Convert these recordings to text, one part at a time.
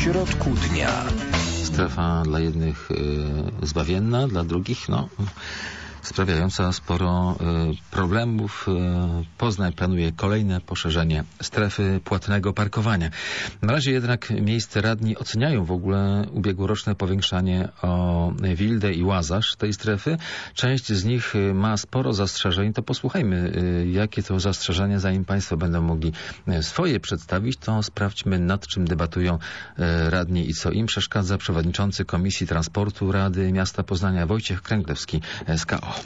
środku dnia. Strefa dla jednych zbawienna, dla drugich sprawiająca sporo problemów. Poznań planuje kolejne poszerzenie strefy płatnego parkowania. Na razie jednak miejsce radni oceniają w ogóle ubiegłoroczne powiększanie o Wildę i Łazarz tej strefy. Część z nich ma sporo zastrzeżeń. To posłuchajmy, jakie to zastrzeżenia, zanim Państwo będą mogli swoje przedstawić, to sprawdźmy, nad czym debatują radni i co im przeszkadza. Przewodniczący Komisji Transportu Rady Miasta Poznania Wojciech Kręglewski z KO.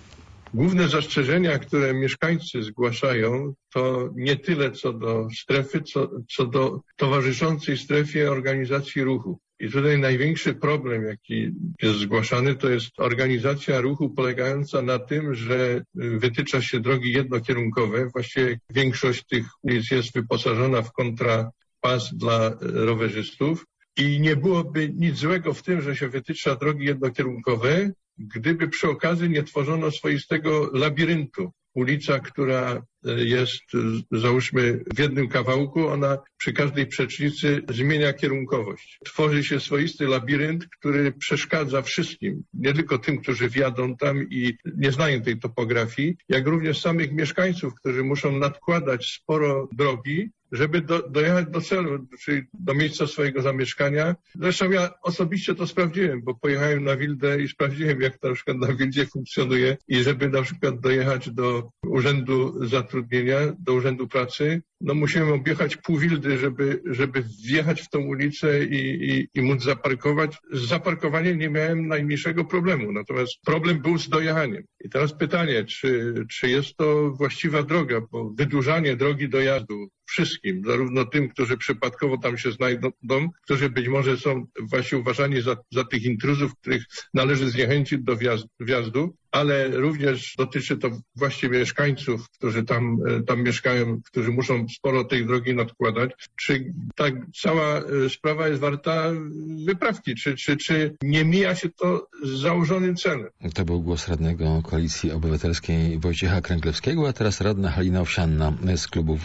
Główne zastrzeżenia, które mieszkańcy zgłaszają, to nie tyle co do strefy, co do towarzyszącej strefie organizacji ruchu. I tutaj największy problem, jaki jest zgłaszany, to jest organizacja ruchu polegająca na tym, że wytycza się drogi jednokierunkowe. Właściwie większość tych ulic jest wyposażona w kontrapas dla rowerzystów. I nie byłoby nic złego w tym, że się wytycza drogi jednokierunkowe, gdyby przy okazji nie tworzono swoistego labiryntu. Ulica, która jest, załóżmy, w jednym kawałku, ona przy każdej przecznicy zmienia kierunkowość. Tworzy się swoisty labirynt, który przeszkadza wszystkim, nie tylko tym, którzy wjadą tam i nie znają tej topografii, jak również samych mieszkańców, którzy muszą nadkładać sporo drogi, żeby dojechać do celu, czyli do miejsca swojego zamieszkania. Zresztą ja osobiście to sprawdziłem, bo pojechałem na Wildę i sprawdziłem, jak to na przykład na Wildzie funkcjonuje i żeby na przykład dojechać do urzędu zatrudnienia, do urzędu pracy, musiałem objechać pół Wildy, żeby wjechać w tą ulicę i móc zaparkować. Z zaparkowaniem nie miałem najmniejszego problemu, natomiast problem był z dojechaniem. I teraz pytanie, czy jest to właściwa droga, bo wydłużanie drogi dojazdu wszystkim, zarówno tym, którzy przypadkowo tam się znajdą, którzy być może są właśnie uważani za tych intruzów, których należy zniechęcić do wjazdu, ale również dotyczy to właściwie mieszkańców, którzy tam mieszkają, którzy muszą sporo tej drogi nadkładać. Czy ta cała sprawa jest warta wyprawki? Czy nie mija się to z założonym celem? To był głos radnego Koalicji Obywatelskiej Wojciecha Kręglewskiego, a teraz radna Halina Owsianna z klubu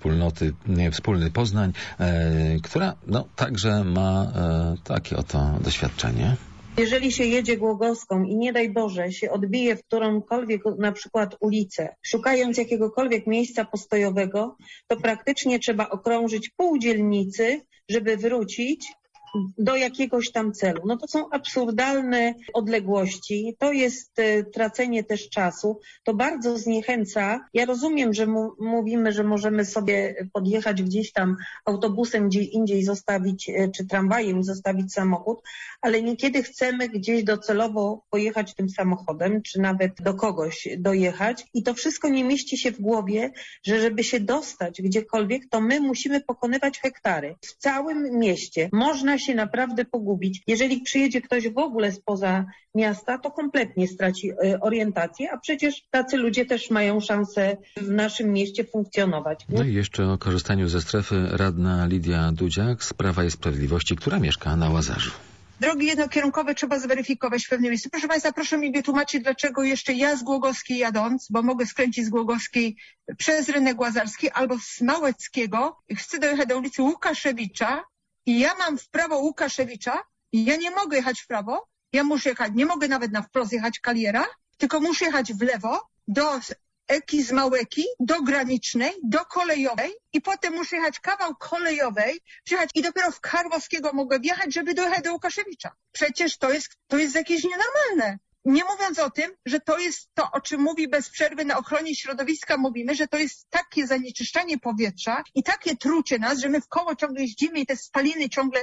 Wspólny Poznań, która także ma takie oto doświadczenie. Jeżeli się jedzie Głogowską i nie daj Boże się odbije w którąkolwiek na przykład ulicę, szukając jakiegokolwiek miejsca postojowego, to praktycznie trzeba okrążyć pół dzielnicy, żeby wrócić do jakiegoś tam celu. To są absurdalne odległości, to jest tracenie też czasu, to bardzo zniechęca. Ja rozumiem, że mówimy, że możemy sobie podjechać gdzieś tam autobusem, gdzie indziej zostawić, czy tramwajem zostawić samochód, ale niekiedy chcemy gdzieś docelowo pojechać tym samochodem, czy nawet do kogoś dojechać i to wszystko nie mieści się w głowie, że żeby się dostać gdziekolwiek, to my musimy pokonywać hektary. W całym mieście można się naprawdę pogubić. Jeżeli przyjedzie ktoś w ogóle spoza miasta, to kompletnie straci orientację, a przecież tacy ludzie też mają szansę w naszym mieście funkcjonować. I jeszcze o korzystaniu ze strefy radna Lidia Dudziak z Prawa i Sprawiedliwości, która mieszka na Łazarzu. Drogi jednokierunkowe trzeba zweryfikować w pewnym miejscu. Proszę Państwa, proszę mi wytłumaczyć, dlaczego jeszcze ja z Głogowskiej jadąc, bo mogę skręcić z Głogowskiej przez rynek Łazarski albo z Małeckiego, chcę dojechać do ulicy Łukaszewicza i ja mam w prawo Łukaszewicza i ja nie mogę jechać w prawo, ja muszę jechać, nie mogę nawet na wprost jechać Kaliera, tylko muszę jechać w lewo do Eki z Małeki, do Granicznej, do Kolejowej i potem muszę jechać kawał Kolejowej, przyjechać i dopiero w Karłowskiego mogę wjechać, żeby dojechać do Łukaszewicza. Przecież to jest jakieś nienormalne. Nie mówiąc o tym, że to jest to, o czym mówi bez przerwy na ochronie środowiska, mówimy, że to jest takie zanieczyszczanie powietrza i takie trucie nas, że my w koło ciągle jeździmy i te spaliny ciągle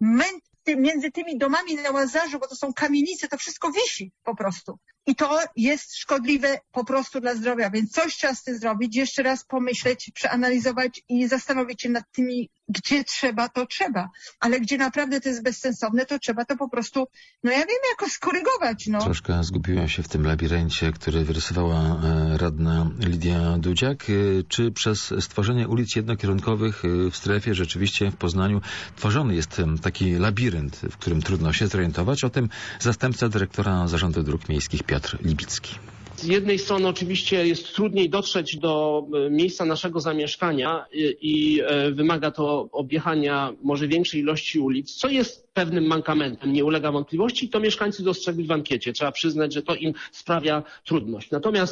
między tymi domami na Łazarzu, bo to są kamienice, to wszystko wisi po prostu. I to jest szkodliwe po prostu dla zdrowia, więc coś trzeba z tym zrobić, jeszcze raz pomyśleć, przeanalizować i zastanowić się nad tymi, gdzie trzeba, to trzeba, ale gdzie naprawdę to jest bezsensowne, to trzeba to po prostu, ja wiem, jakoś skorygować. Troszkę zgubiłem się w tym labiryncie, który wyrysowała radna Lidia Dudziak. Czy przez stworzenie ulic jednokierunkowych w strefie rzeczywiście w Poznaniu tworzony jest taki labirynt, w którym trudno się zorientować? O tym zastępca dyrektora Zarządu Dróg Miejskich Piotr Libicki. Z jednej strony oczywiście jest trudniej dotrzeć do miejsca naszego zamieszkania i wymaga to objechania może większej ilości ulic, co jest pewnym mankamentem, nie ulega wątpliwości. To mieszkańcy dostrzegli w ankiecie. Trzeba przyznać, że to im sprawia trudność.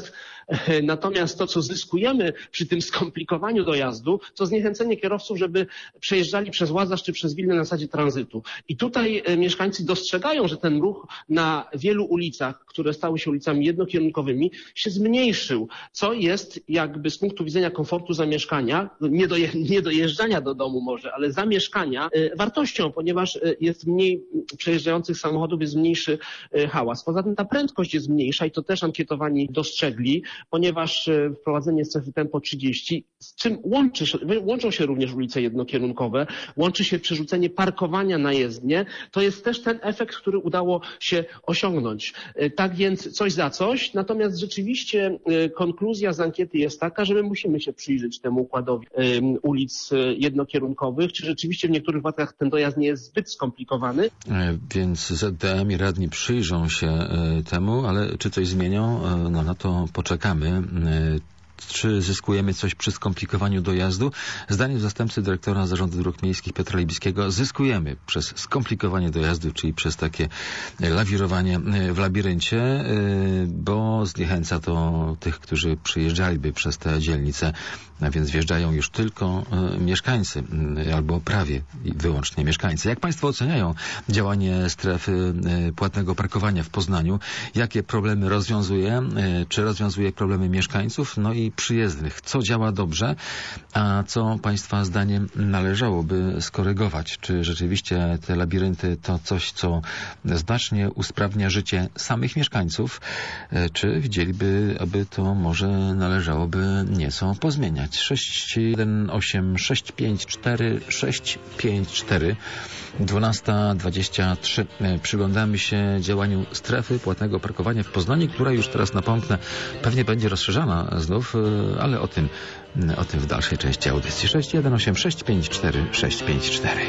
Natomiast to, co zyskujemy przy tym skomplikowaniu dojazdu, to zniechęcenie kierowców, żeby przejeżdżali przez Łazarz czy przez Wilno na zasadzie tranzytu. I tutaj mieszkańcy dostrzegają, że ten ruch na wielu ulicach, które stały się ulicami jednokierunkowymi, się zmniejszył, co jest jakby z punktu widzenia komfortu zamieszkania, nie dojeżdżania do domu może, ale zamieszkania wartością, ponieważ jest mniej przejeżdżających samochodów, jest mniejszy hałas. Poza tym ta prędkość jest mniejsza i to też ankietowani dostrzegli, ponieważ wprowadzenie strefy tempo 30, z czym łączą się również ulice jednokierunkowe, łączy się przerzucenie parkowania na jezdnię, to jest też ten efekt, który udało się osiągnąć. Tak więc coś za coś, natomiast rzeczywiście konkluzja z ankiety jest taka, że my musimy się przyjrzeć temu układowi ulic jednokierunkowych, czy rzeczywiście w niektórych wypadkach ten dojazd nie jest zbyt skomplikowany. Więc ZDM i radni przyjrzą się temu, ale czy coś zmienią? No na to poczekamy. Czy zyskujemy coś przy skomplikowaniu dojazdu? Zdaniem zastępcy dyrektora Zarządu Dróg Miejskich Piotra Libickiego zyskujemy przez skomplikowanie dojazdu, czyli przez takie lawirowanie w labiryncie, bo zniechęca to tych, którzy przyjeżdżaliby przez te dzielnice, a więc wjeżdżają już tylko mieszkańcy, albo prawie i wyłącznie mieszkańcy. Jak Państwo oceniają działanie strefy płatnego parkowania w Poznaniu? Jakie problemy rozwiązuje? Czy rozwiązuje problemy mieszkańców? No i przyjezdnych. Co działa dobrze, a co Państwa zdaniem należałoby skorygować? Czy rzeczywiście te labirynty to coś, co znacznie usprawnia życie samych mieszkańców? Czy widzieliby, aby to może należałoby nieco pozmieniać? 618 654 654 12:23. Przyglądamy się działaniu strefy płatnego parkowania w Poznaniu, która już teraz napomknę pewnie będzie rozszerzana znów, ale o tym w dalszej części audycji. 618 654 654.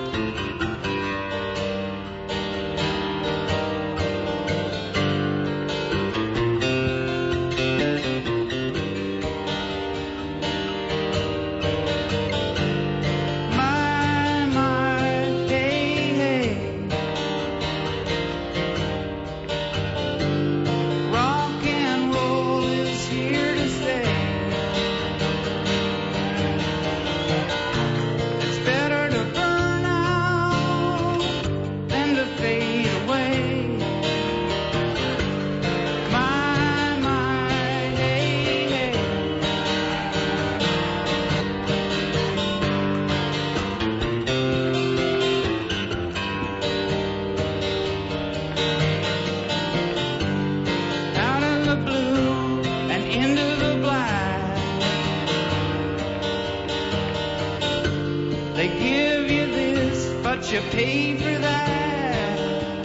You pay for that,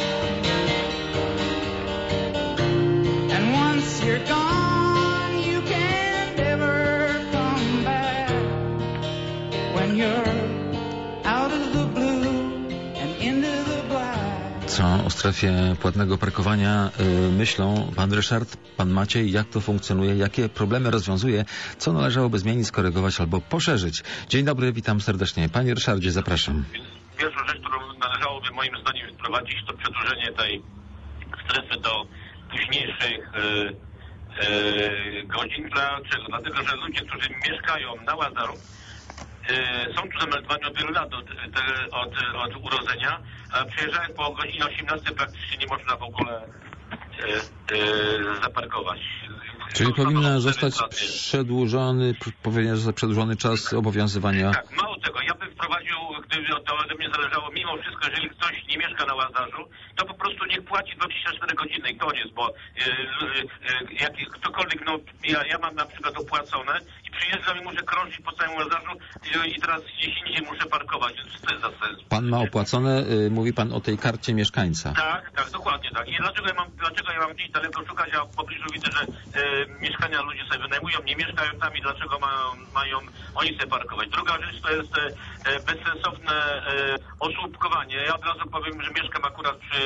and once you're gone, you can't ever come back. When you're out of the blue and into the black. Co o strefie płatnego parkowania myślą pan Ryszard, pan Maciej? Jak to funkcjonuje? Jakie problemy rozwiązuje? Co należałoby zmienić, skorygować albo poszerzyć? Dzień dobry, witam serdecznie. Panie Ryszardzie, zapraszam. Pierwszą rzecz, którą należałoby moim zdaniem wprowadzić, to przedłużenie tej strefy do późniejszych godzin. Dlaczego? Dlatego, że ludzie, którzy mieszkają na Łazarzu, są tu zameldowani od wielu lat, od urodzenia, a przyjeżdżając po godzinie 18 praktycznie nie można w ogóle zaparkować. Czyli powinien zostać przedłużony czas obowiązywania. Tak, mało tego, ja bym wprowadził, gdyby to ode mnie zależało, mimo wszystko, jeżeli ktoś nie mieszka na Łazarzu, to po prostu niech płaci 24 godziny i koniec, bo ktokolwiek, no ja mam na przykład opłacone i przyjeżdżam i muszę krążyć po całym Łazarzu i teraz gdzieś indziej muszę parkować, więc co to jest za sens? Pan ma opłacone, mówi pan o tej karcie mieszkańca. Tak, dokładnie tak. I dlaczego ja mam gdzieś daleko szukać, a w pobliżu widzę, że mieszkania ludzie sobie wynajmują, nie mieszkają tam i dlaczego mają oni sobie parkować. Druga rzecz to jest bezsensowne osłupkowanie. Ja od razu powiem, że mieszkam akurat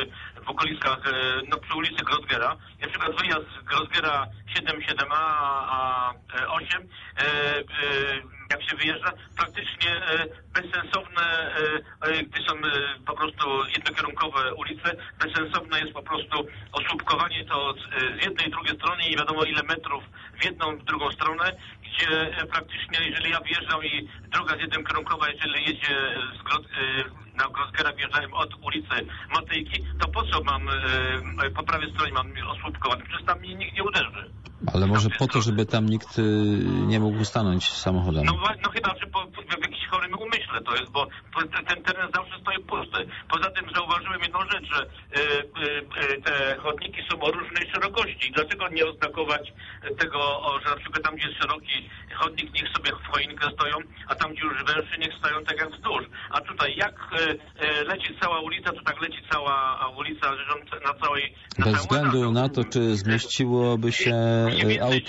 w okolicach, przy ulicy Grossgera. Na przykład wyjazd z Grossgera 7a a 8, jak się wyjeżdża, praktycznie bezsensowne, gdy są po prostu jednokierunkowe ulice, bezsensowne jest po prostu osłupkowanie to z jednej i drugiej strony, nie wiadomo ile metrów w jedną, w drugą stronę, gdzie praktycznie, jeżeli ja wyjeżdżam i droga jest jednokierunkowa, jeżeli jedzie na Grossgera, wjeżdżałem od ulicy Matejki, to po co mam po prawej stronie mam osłupkować? Przecież tam mnie nikt nie uderzy. Ale może po to, żeby tam nikt nie mógł stanąć samochodem. No chyba, że w jakimś chorym umyśle to jest, bo ten teren zawsze stoi pusty. Poza tym zauważyłem jedną rzecz, że te chodniki są o różnej szerokości. Dlaczego nie oznakować tego, że na przykład tam, gdzie jest szeroki chodnik, niech sobie w choinkę stoją, a tam, gdzie już węższy, niech stoją tak jak wzdłuż. A tutaj jak leci cała ulica, to tak leci cała ulica na całej... Bez względu na to, czy zmieściłoby się auto...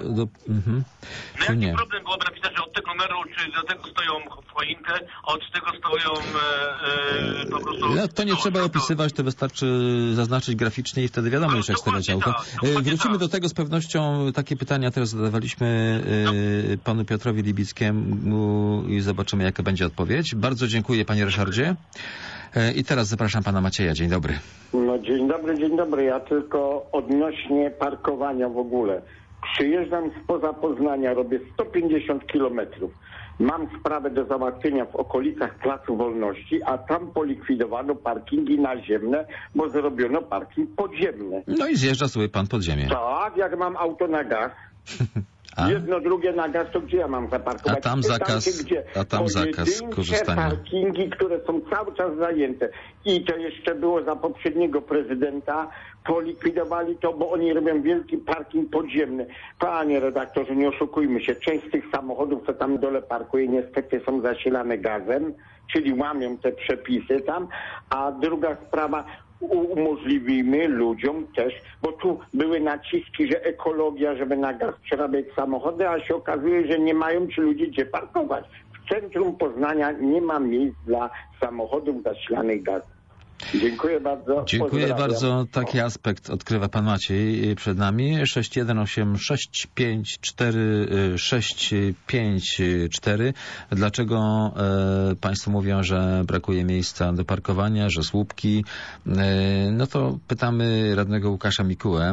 Jaki problem byłoby napisać, że od tego numeru, czy do tego stoją w choinkę, a od tego stoją po prostu... No, to nie trzeba opisywać, to wystarczy zaznaczyć graficznie i wtedy wiadomo już, jak stawiać auto. Wrócimy do tego z pewnością. Takie pytania teraz zadawaliśmy panu Piotrowi Libickiemu i zobaczymy, jaka będzie odpowiedź. Bardzo dziękuję, panie Ryszardzie. I teraz zapraszam pana Macieja. Dzień dobry. No dzień dobry. Ja tylko odnośnie parkowania w ogóle. Przyjeżdżam spoza Poznania, robię 150 kilometrów. Mam sprawę do załatwienia w okolicach Placu Wolności, a tam polikwidowano parkingi naziemne, bo zrobiono parking podziemny. No i zjeżdża sobie pan pod ziemię. Tak, jak mam auto na gaz. Jedno, drugie na gaz, to gdzie ja mam zaparkować? A tam zakaz korzystania. Parkingi, które są cały czas zajęte. I to jeszcze było za poprzedniego prezydenta. Polikwidowali to, bo oni robią wielki parking podziemny. Panie redaktorze, nie oszukujmy się. Część z tych samochodów, co tam dole parkuje, niestety są zasilane gazem, czyli łamią te przepisy tam. A druga sprawa, umożliwimy ludziom też, bo tu były naciski, że ekologia, żeby na gaz przerabiać samochody, a się okazuje, że nie mają ci ludzie gdzie parkować. W centrum Poznania nie ma miejsc dla samochodów zasilanych gazem. Dziękuję bardzo. Dziękuję bardzo. Taki aspekt odkrywa pan Maciej przed nami. 618654654. Dlaczego państwo mówią, że brakuje miejsca do parkowania, że słupki? No to pytamy radnego Łukasza Mikułę,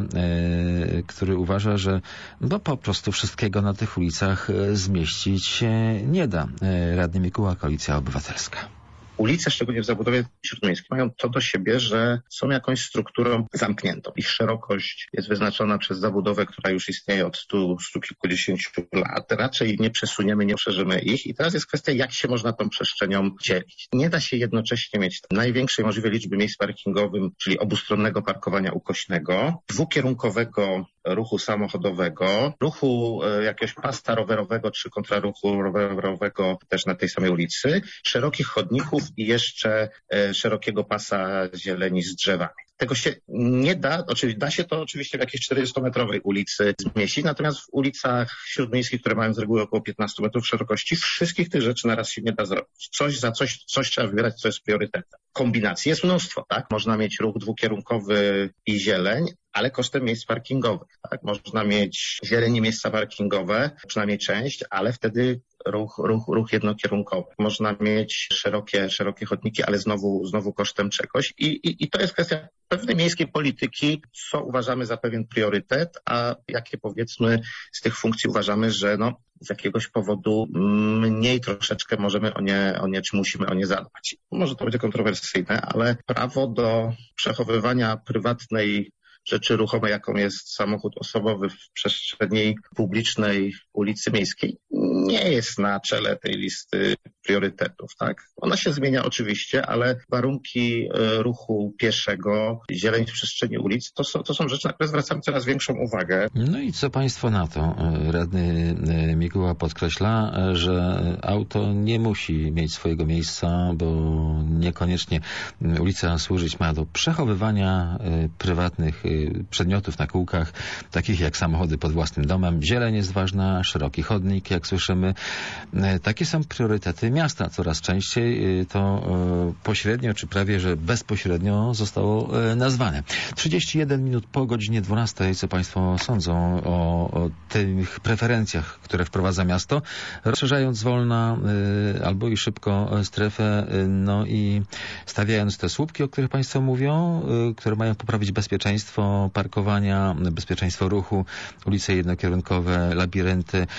który uważa, że po prostu wszystkiego na tych ulicach zmieścić się nie da. Radny Mikuła, Koalicja Obywatelska. Ulice, szczególnie w zabudowie śródmiejskiej, mają to do siebie, że są jakąś strukturą zamkniętą. Ich szerokość jest wyznaczona przez zabudowę, która już istnieje od 100 kilkudziesięciu lat. Raczej nie przesuniemy, nie poszerzymy ich. I teraz jest kwestia, jak się można tą przestrzenią dzielić. Nie da się jednocześnie mieć największej możliwej liczby miejsc parkingowych, czyli obustronnego parkowania ukośnego, dwukierunkowego ruchu samochodowego, ruchu jakiegoś pasta rowerowego czy kontraruchu rowerowego też na tej samej ulicy, szerokich chodników i jeszcze szerokiego pasa zieleni z drzewami. Tego się nie da, da się to oczywiście w jakiejś 40-metrowej ulicy zmieścić, natomiast w ulicach śródmiejskich, które mają z reguły około 15 metrów szerokości, wszystkich tych rzeczy naraz się nie da zrobić. Coś trzeba wybierać, co jest priorytetem. Kombinacji jest mnóstwo, tak? Można mieć ruch dwukierunkowy i zieleń, ale kosztem miejsc parkingowych, tak? Można mieć zieleń i miejsca parkingowe, przynajmniej część, ale wtedy ruch jednokierunkowy. Można mieć szerokie chodniki, ale znowu kosztem czegoś. I to jest kwestia pewnej miejskiej polityki, co uważamy za pewien priorytet, a jakie powiedzmy z tych funkcji uważamy, że z jakiegoś powodu mniej troszeczkę możemy czy musimy o nie zadbać. Może to będzie kontrowersyjne, ale prawo do przechowywania prywatnej rzeczy ruchomej, jaką jest samochód osobowy w przestrzeni publicznej ulicy miejskiej, nie jest na czele tej listy priorytetów, tak? Ona się zmienia oczywiście, ale warunki ruchu pieszego, zieleń w przestrzeni ulic, to są rzeczy, na które zwracamy coraz większą uwagę. No i co państwo na to? Radny Mikuła podkreśla, że auto nie musi mieć swojego miejsca, bo niekoniecznie ulica służyć ma do przechowywania prywatnych przedmiotów na kółkach, takich jak samochody pod własnym domem. Zieleń jest ważna, szeroki chodnik, jak słyszymy. Takie są priorytety miasta coraz częściej to pośrednio, czy prawie, że bezpośrednio zostało nazwane. 31 minut po godzinie 12. Co Państwo sądzą o tych preferencjach, które wprowadza miasto, rozszerzając wolna albo i szybko strefę, no i stawiając te słupki, o których Państwo mówią, które mają poprawić bezpieczeństwo parkowania, bezpieczeństwo ruchu, ulice jednokierunkowe, labirynty.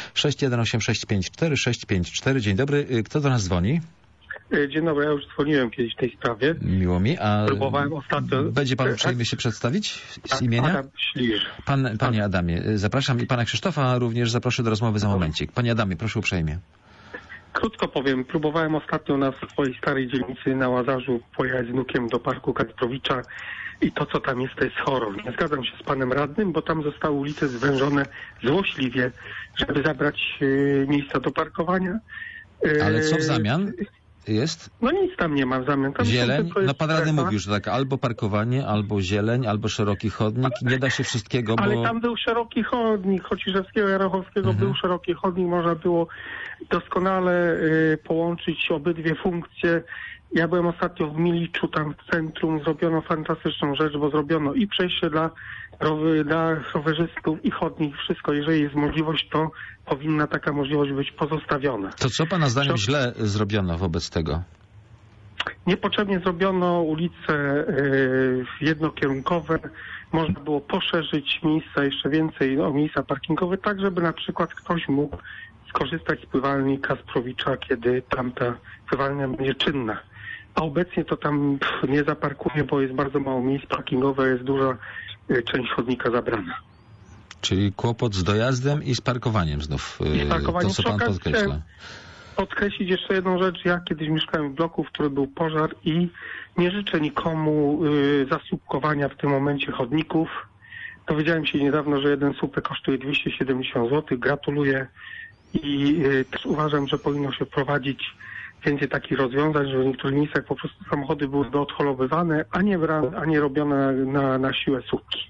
618654654. Dzień dobry. Kto do nas dzwoni? Dzień dobry, ja już dzwoniłem kiedyś w tej sprawie. Miło mi. A próbowałem ostatnio... Będzie pan uprzejmy się przedstawić z imienia? Adam Śliż. Panie Adamie, zapraszam i pana Krzysztofa również zaproszę do rozmowy za momencik. Panie Adamie, proszę uprzejmie. Krótko powiem, próbowałem ostatnio na swojej starej dzielnicy na Łazarzu pojechać z wnukiem do parku Kacprowicza i to, co tam jest, to jest horror. Nie zgadzam się z panem radnym, bo tam zostały ulice zwężone złośliwie, żeby zabrać miejsca do parkowania. Ale co w zamian jest? No nic tam nie ma w zamian. Tam zieleń? No pan radny mówił, że tak albo parkowanie, albo zieleń, albo szeroki chodnik. Nie da się wszystkiego, bo... Ale tam był szeroki chodnik. Chociszewskiego, Jarachowskiego był szeroki chodnik. Można było doskonale połączyć obydwie funkcje. Ja byłem ostatnio w Miliczu, tam w centrum. Zrobiono fantastyczną rzecz, bo zrobiono i przejście dla rowerzystów, i chodnik, wszystko. Jeżeli jest możliwość, to powinna taka możliwość być pozostawiona. To co pana zdaniem źle zrobiono wobec tego? Niepotrzebnie zrobiono ulice jednokierunkowe. Można było poszerzyć miejsca jeszcze więcej, miejsca parkingowe, tak żeby na przykład ktoś mógł skorzystać z pływalni Kasprowicza, kiedy tamta pływalnia będzie czynna. A obecnie to tam nie zaparkuje, bo jest bardzo mało miejsc parkingowych, jest duża część chodnika zabrana. Czyli kłopot z dojazdem i z parkowaniem znów, to co pan podkreśla. Podkreślić jeszcze jedną rzecz. Ja kiedyś mieszkałem w bloku, w którym był pożar i nie życzę nikomu zasłupkowania w tym momencie chodników. Dowiedziałem się niedawno, że jeden słupek kosztuje 270 zł. Gratuluję i też uważam, że powinno się wprowadzić więcej takich rozwiązań, że w niektórych miejscach po prostu samochody były doodholowywane, a nie robione na siłę słupki.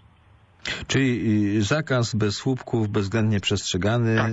Czyli zakaz bez słupków, bezwzględnie przestrzegany. Tak.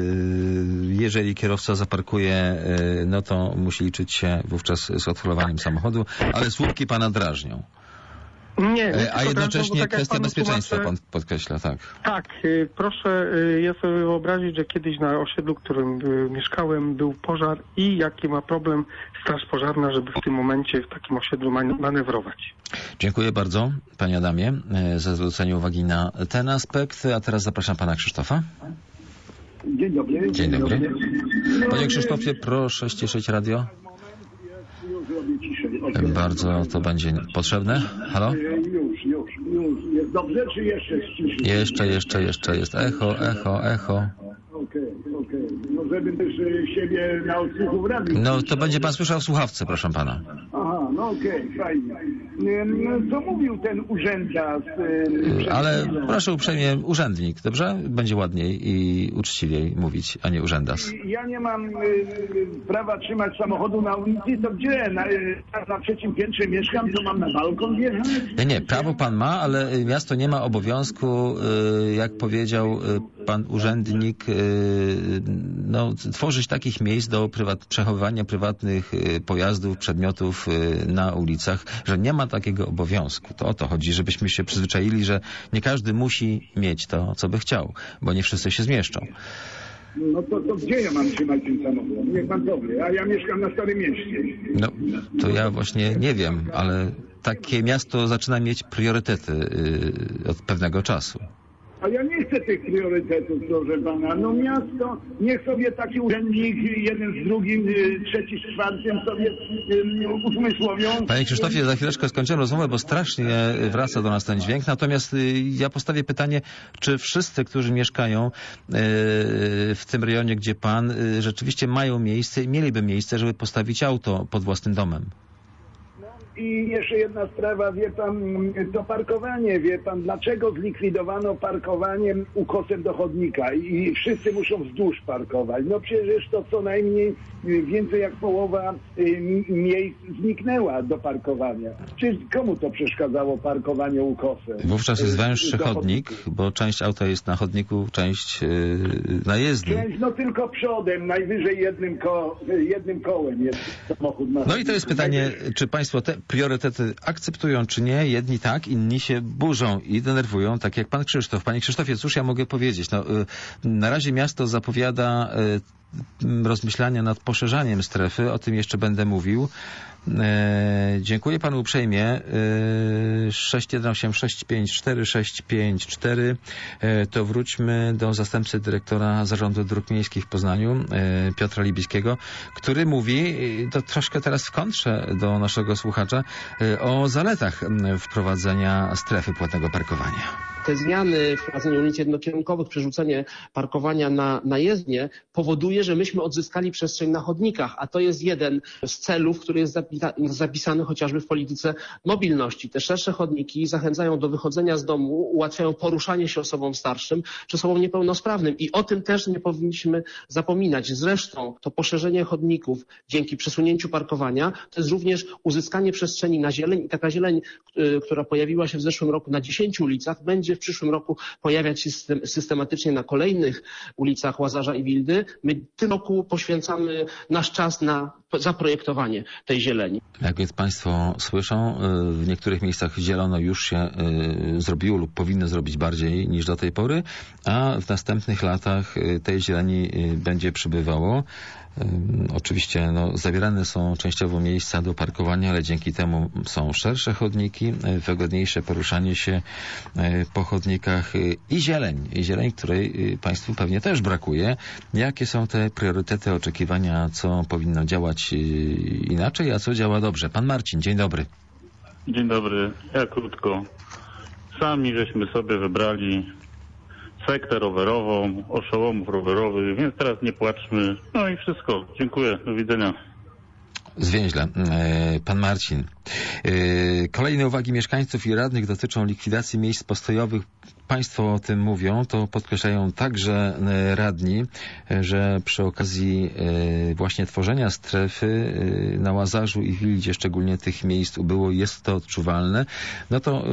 Jeżeli kierowca zaparkuje, no to musi liczyć się wówczas z odholowaniem samochodu, ale słupki pana drażnią. Nie, a jednocześnie tak kwestia bezpieczeństwa pan podkreśla, tak. Tak, proszę ja sobie wyobrazić, że kiedyś na osiedlu, w którym mieszkałem, był pożar i jaki ma problem straż pożarna, żeby w tym momencie w takim osiedlu manewrować. Dziękuję bardzo, panie Adamie, za zwrócenie uwagi na ten aspekt. A teraz zapraszam pana Krzysztofa. Dzień dobry. Dzień dobry. Panie Krzysztofie, proszę ściszyć radio. Bardzo to będzie potrzebne. Halo? Już. Jest dobrze, czy jeszcze Jeszcze jest echo. Okej. No żeby też siebie na odsłuchu w radiu. No to będzie pan słyszał w słuchawce, proszę pana. Aha, no okej, fajnie. Co mówił ten urzędnik? Ale proszę uprzejmie, urzędnik, dobrze? Będzie ładniej i uczciwiej mówić, a nie urzędas. Ja nie mam prawa trzymać samochodu na ulicy, to gdzie? Na trzecim piętrze mieszkam, to mam na balkon wjechać? Nie, prawo pan ma, ale miasto nie ma obowiązku, jak powiedział pan urzędnik, tworzyć takich miejsc do przechowywania prywatnych pojazdów, przedmiotów na ulicach, że nie ma takiego obowiązku. To o to chodzi, żebyśmy się przyzwyczaili, że nie każdy musi mieć to, co by chciał, bo nie wszyscy się zmieszczą. No to gdzie ja mam trzymać ten samochód? Niech pan powie, a ja mieszkam na Starym Mieście. No, to ja właśnie nie wiem, ale takie miasto zaczyna mieć priorytety od pewnego czasu. A ja nie chcę tych priorytetów, proszę pana. No miasto, niech sobie taki urzędnik, jeden z drugim, trzeci z czwartym sobie uzmysłowią. Panie Krzysztofie, za chwileczkę skończymy rozmowę, bo strasznie wraca do nas ten dźwięk. Natomiast ja postawię pytanie, czy wszyscy, którzy mieszkają w tym rejonie, gdzie pan, rzeczywiście mają miejsce i mieliby miejsce, żeby postawić auto pod własnym domem? I jeszcze jedna sprawa, wie pan, to parkowanie, wie pan, dlaczego zlikwidowano parkowanie ukosem do chodnika i wszyscy muszą wzdłuż parkować? No przecież to co najmniej więcej jak połowa miejsc zniknęła do parkowania. Czy komu to przeszkadzało parkowanie ukosem? Wówczas jest węższy chodnik, bo część auta jest na chodniku, część na jezdni. Część, no tylko przodem, najwyżej jednym kołem jest samochód. No i to jest pytanie, czy państwo te priorytety akceptują, czy nie? Jedni tak, inni się burzą i denerwują, tak jak pan Krzysztof. Panie Krzysztofie, cóż ja mogę powiedzieć? No, na razie miasto zapowiada rozmyślania nad poszerzaniem strefy, o tym jeszcze będę mówił. Dziękuję panu uprzejmie. 618654654. To wróćmy do zastępcy dyrektora Zarządu Dróg Miejskich w Poznaniu, Piotra Libickiego, który mówi, to troszkę teraz w kontrze do naszego słuchacza, o zaletach wprowadzenia strefy płatnego parkowania. Te zmiany, wprowadzenie ulic jednokierunkowych, przerzucenie parkowania na jezdnię powoduje, że myśmy odzyskali przestrzeń na chodnikach, a to jest jeden z celów, który jest zapisany chociażby w polityce mobilności. Te szersze chodniki zachęcają do wychodzenia z domu, ułatwiają poruszanie się osobom starszym czy osobom niepełnosprawnym i o tym też nie powinniśmy zapominać. Zresztą to poszerzenie chodników dzięki przesunięciu parkowania to jest również uzyskanie przestrzeni na zieleń i taka zieleń, która pojawiła się w zeszłym roku na 10 ulicach, będzie w przyszłym roku pojawiać się systematycznie na kolejnych ulicach Łazarza i Wildy. My w tym roku poświęcamy nasz czas na zaprojektowanie tej zieleni. Jak więc państwo słyszą, w niektórych miejscach zielono już się zrobiło lub powinno zrobić bardziej niż do tej pory, a w następnych latach tej zieleni będzie przybywało. Oczywiście zabierane są częściowo miejsca do parkowania, ale dzięki temu są szersze chodniki, wygodniejsze poruszanie się po chodnikach i zieleń, której państwu pewnie też brakuje. Jakie są te priorytety, oczekiwania, co powinno działać inaczej, a co działa dobrze? Pan Marcin, dzień dobry. Dzień dobry, ja krótko. Sami żeśmy sobie wybrali sektę rowerową, oszołomów rowerowych, więc teraz nie płaczmy. No i wszystko. Dziękuję. Do widzenia. Zwięźle. Pan Marcin. Kolejne uwagi mieszkańców i radnych dotyczą likwidacji miejsc postojowych. Państwo o tym mówią, to podkreślają także radni, że przy okazji właśnie tworzenia strefy na Łazarzu i Wildzie, szczególnie tych miejsc ubyło, jest to odczuwalne. No to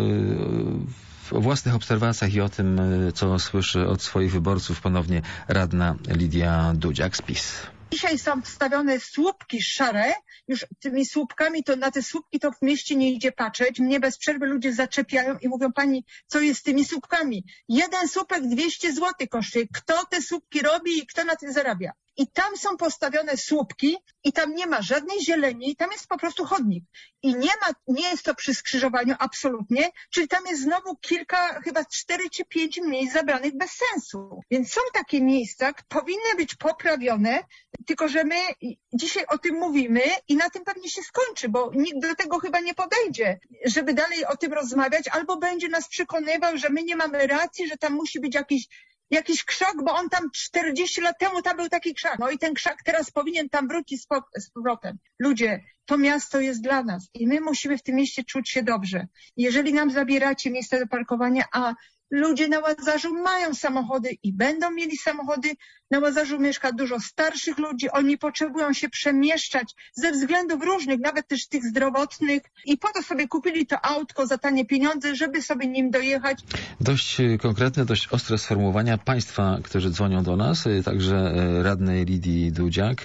o własnych obserwacjach i o tym, co słyszy od swoich wyborców, ponownie radna Lidia Dudziak z PiS. Dzisiaj są wstawione słupki szare, już tymi słupkami, to na te słupki to w mieście nie idzie patrzeć. Mnie bez przerwy ludzie zaczepiają i mówią, pani, co jest z tymi słupkami? Jeden słupek 200 zł kosztuje. Kto te słupki robi i kto na tym zarabia? I tam są postawione słupki i tam nie ma żadnej zieleni, tam jest po prostu chodnik. I nie jest to przy skrzyżowaniu absolutnie, czyli tam jest znowu kilka, chyba 4 czy 5 miejsc zabranych bez sensu. Więc są takie miejsca, powinny być poprawione, tylko że my dzisiaj o tym mówimy i na tym pewnie się skończy, bo nikt do tego chyba nie podejdzie, żeby dalej o tym rozmawiać, albo będzie nas przekonywał, że my nie mamy racji, że tam musi być jakiś krzak, bo on tam 40 lat temu tam był taki krzak. No i ten krzak teraz powinien tam wrócić z powrotem. Ludzie, to miasto jest dla nas i my musimy w tym mieście czuć się dobrze. Jeżeli nam zabieracie miejsca do parkowania, a ludzie na Łazarzu mają samochody i będą mieli samochody. Na Łazarzu mieszka dużo starszych ludzi, oni potrzebują się przemieszczać ze względów różnych, nawet też tych zdrowotnych i po to sobie kupili to autko za tanie pieniądze, żeby sobie nim dojechać. Dość konkretne, dość ostre sformułowania państwa, którzy dzwonią do nas, także radnej Lidii Dudziak.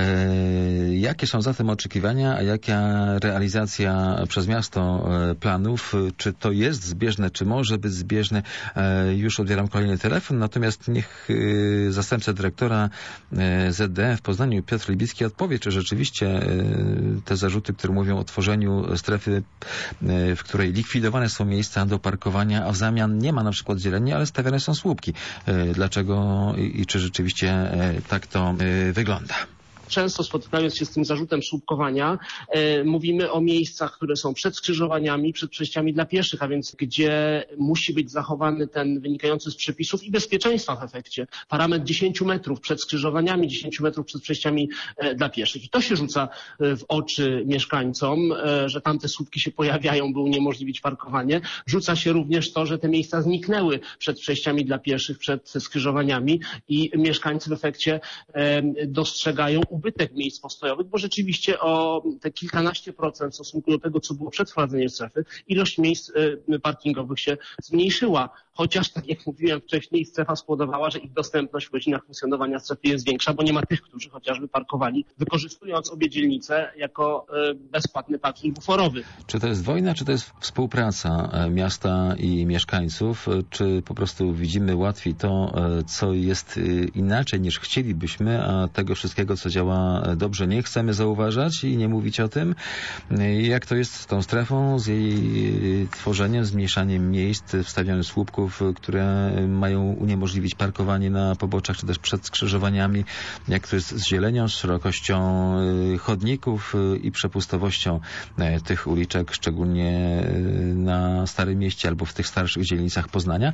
Jakie są zatem oczekiwania, a jaka realizacja przez miasto planów? Czy to jest zbieżne, czy może być zbieżne? Już odbieram kolejny telefon, natomiast niech zastępca dyrektora ZDM w Poznaniu Piotr Libicki odpowie, czy rzeczywiście te zarzuty, które mówią o tworzeniu strefy, w której likwidowane są miejsca do parkowania, a w zamian nie ma na przykład zieleni, ale stawiane są słupki. Dlaczego i czy rzeczywiście tak to wygląda? często spotykając się z tym zarzutem słupkowania, mówimy o miejscach, które są przed skrzyżowaniami, przed przejściami dla pieszych, a więc gdzie musi być zachowany ten wynikający z przepisów i bezpieczeństwa w efekcie parametr 10 metrów przed skrzyżowaniami, 10 metrów przed przejściami dla pieszych. I to się rzuca w oczy mieszkańcom, że tam te słupki się pojawiają, by uniemożliwić parkowanie. Rzuca się również to, że te miejsca zniknęły przed przejściami dla pieszych, przed skrzyżowaniami i mieszkańcy w efekcie dostrzegają ubytek miejsc postojowych, bo rzeczywiście o te kilkanaście procent w stosunku do tego, co było przed wprowadzeniem strefy, ilość miejsc parkingowych się zmniejszyła. Chociaż, tak jak mówiłem wcześniej, strefa spowodowała, że ich dostępność w godzinach funkcjonowania strefy jest większa, bo nie ma tych, którzy chociażby parkowali, wykorzystując obie dzielnice jako bezpłatny parking buforowy. Czy to jest wojna, czy to jest współpraca miasta i mieszkańców? Czy po prostu widzimy łatwiej to, co jest inaczej niż chcielibyśmy, a tego wszystkiego, co działa dobrze, nie chcemy zauważać i nie mówić o tym? Jak to jest z tą strefą, z jej tworzeniem, zmniejszaniem miejsc, wstawianiem słupków, które mają uniemożliwić parkowanie na poboczach, czy też przed skrzyżowaniami? Jak to jest z zielenią, z szerokością chodników i przepustowością tych uliczek, szczególnie na Starym Mieście albo w tych starszych dzielnicach Poznania?